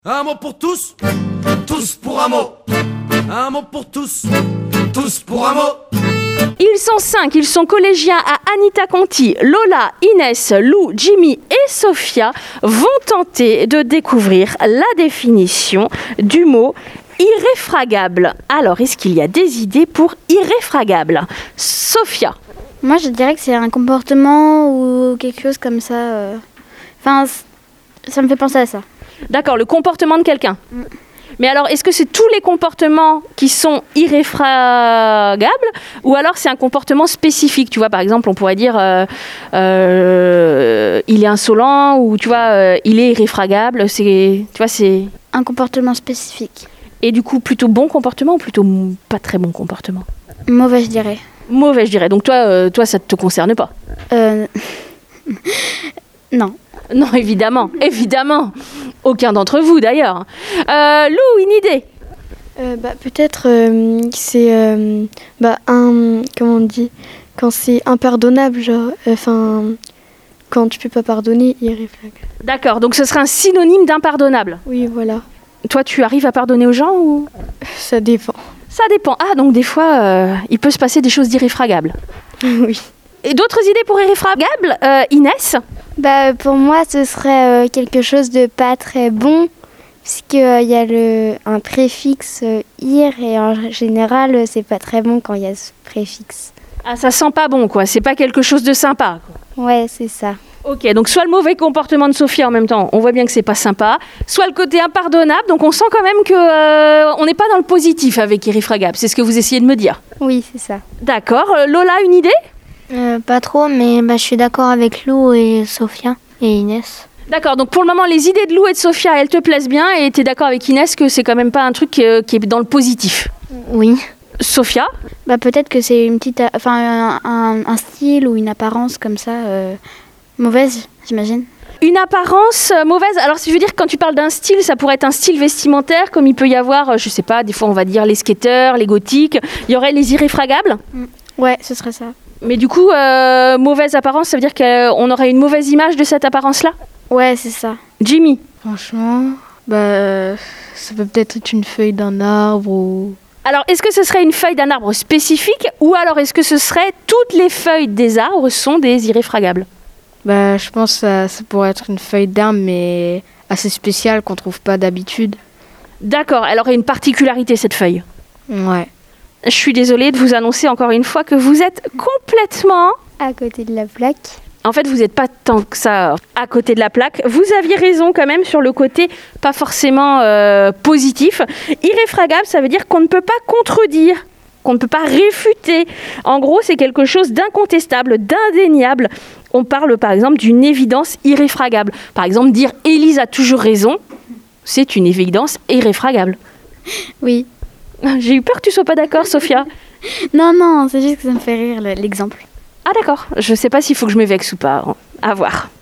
Un mot pour tous, tous pour un mot. Un mot pour tous, tous pour un mot. Ils sont 5, ils sont collégiens à Anita Conti. Lola, Inès, Lou, Jimmy et Sophia vont tenter de découvrir la définition du mot irréfragable. Alors, est-ce qu'il y a des idées pour irréfragable? Sophia? Moi, je dirais que c'est un comportement ou quelque chose comme ça. Enfin, ça me fait penser à ça. D'accord, le comportement de quelqu'un. Mais alors, est-ce que c'est tous les comportements qui sont irréfragables ou alors c'est un comportement spécifique? Tu vois, par exemple, on pourrait dire il est insolent ou tu vois, il est irréfragable. Tu vois, c'est Un comportement spécifique. Et du coup, plutôt bon comportement ou plutôt pas très bon comportement? Mauvais, je dirais. Mauvais, je dirais. Donc toi, ça ne te concerne pas? Non. Non, évidemment, évidemment. Aucun d'entre vous, d'ailleurs. Lou, une idée? Peut-être que c'est comment on dit, quand c'est impardonnable, genre, quand tu peux pas pardonner, irréfragable. D'accord, donc ce serait un synonyme d'impardonnable. Oui, voilà, Toi, tu arrives à pardonner aux gens ou? ça dépend. Ça dépend. Ah, donc des fois, il peut se passer des choses d'irréfragables. Oui. Et d'autres idées pour irréfragable? Inès? Pour moi, ce serait quelque chose de pas très bon, puisqu'il y a un préfixe ir, et en général, c'est pas très bon quand il y a ce préfixe. Ah, ça sent pas bon, quoi. C'est pas quelque chose de sympa, quoi. Ouais, c'est ça. Ok, donc soit le mauvais comportement de Sophia en même temps, on voit bien que c'est pas sympa, soit le côté impardonnable, donc on sent quand même que on n'est pas dans le positif avec irréfragable. C'est ce que vous essayez de me dire. Oui, c'est ça. D'accord. Lola, une idée? Pas trop, mais je suis d'accord avec Lou et Sophia et Inès. D'accord, donc pour le moment, les idées de Lou et de Sophia, elles te plaisent bien et tu es d'accord avec Inès que c'est quand même pas un truc qui est dans le positif. Oui. Sophia? Peut-être que c'est une petite, un style ou une apparence comme ça, mauvaise, j'imagine. Une apparence mauvaise. Alors, si je veux dire, quand tu parles d'un style, ça pourrait être un style vestimentaire, comme il peut y avoir, je sais pas, des fois on va dire les skateurs, les gothiques. Il y aurait les irréfragables. Ouais, ce serait ça. Mais du coup, mauvaise apparence, ça veut dire qu'on aurait une mauvaise image de cette apparence-là? Ouais, c'est ça. Jimmy? Franchement, ça peut peut-être être une feuille d'un arbre ou... Alors, est-ce que ce serait une feuille d'un arbre spécifique ou alors est-ce que ce serait toutes les feuilles des arbres sont des irréfragables? Je pense que ça pourrait être une feuille d'arbre, mais assez spéciale qu'on trouve pas d'habitude. D'accord, elle aurait une particularité cette feuille. Ouais. Je suis désolée de vous annoncer encore une fois que vous êtes complètement... À côté de la plaque. En fait, vous n'êtes pas tant que ça à côté de la plaque. Vous aviez raison quand même sur le côté pas forcément positif. Irréfragable, ça veut dire qu'on ne peut pas contredire, qu'on ne peut pas réfuter. En gros, c'est quelque chose d'incontestable, d'indéniable. On parle par exemple d'une évidence irréfragable. Par exemple, dire « Élise a toujours raison », c'est une évidence irréfragable. Oui. J'ai eu peur que tu sois pas d'accord, Sophia. Non, c'est juste que ça me fait rire l'exemple. Ah d'accord, je sais pas s'il faut que je me vexe ou pas. À voir.